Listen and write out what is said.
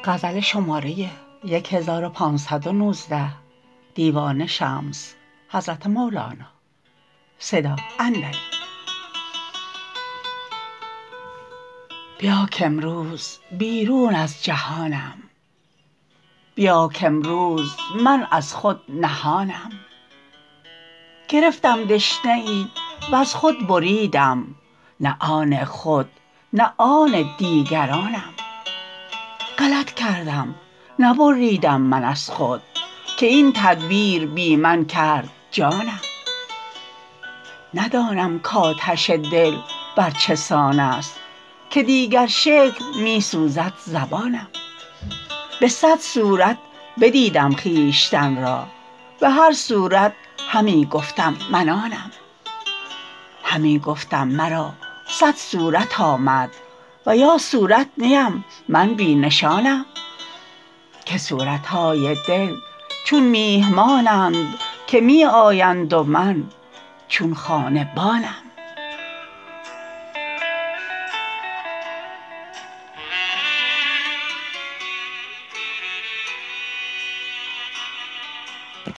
بیا کامروز بیرون از جهانم، بیا کامروز من از خود نهانم. گرفتم دشنه ای وز خود بریدم، نه آن خود نه آن دیگرانم. غلط کردم نبریدم من از خود، که این تدبیر بی من کرد جانم. ندانم کآتش دل بر چه سان است، که دیگر شکل می سوزد زبانم. به صد صورت بدیدم خویشتن را، به هر صورت همی گفتم من آنم. همی گفتم مرا صد صورت آمد، و یا صورت نیم من بی نشانم. که صورت های دل چون میهمانند، که می آیند و من چون خانه بانم.